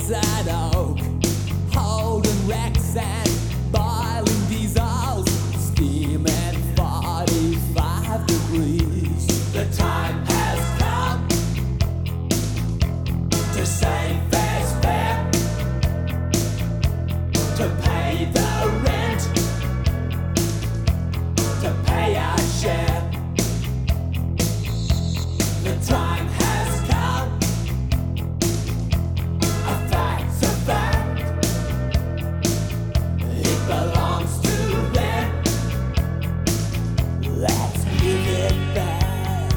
desert oak, holding wrecks and boiling diesels, steam at 45 degrees. The time has come to say fair's fair, to pay the rent, to pay our share. The time has come, a fact's a fact, it belongs to them, let's give it back.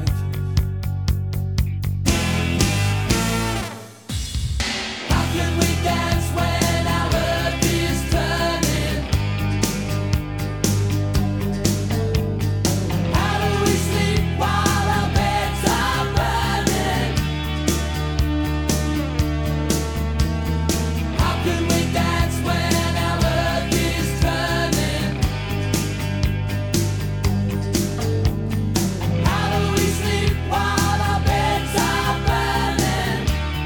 How can we dance when our earth is turning? How do we sleep while our beds are burning? How can we dance when our earth is turning? How do we sleep while our beds are burning?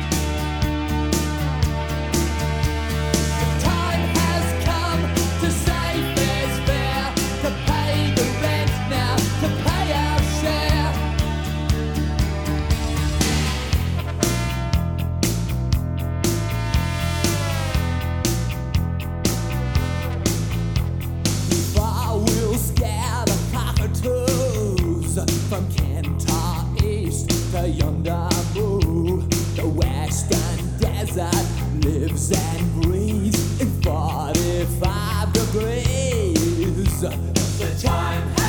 The time has come to say fair's fair, to pay the rent now, to pay our share. I will scare the cockatoos from Kentar East to yonder Moo. The western desert lives and breathes in 45 degrees. The time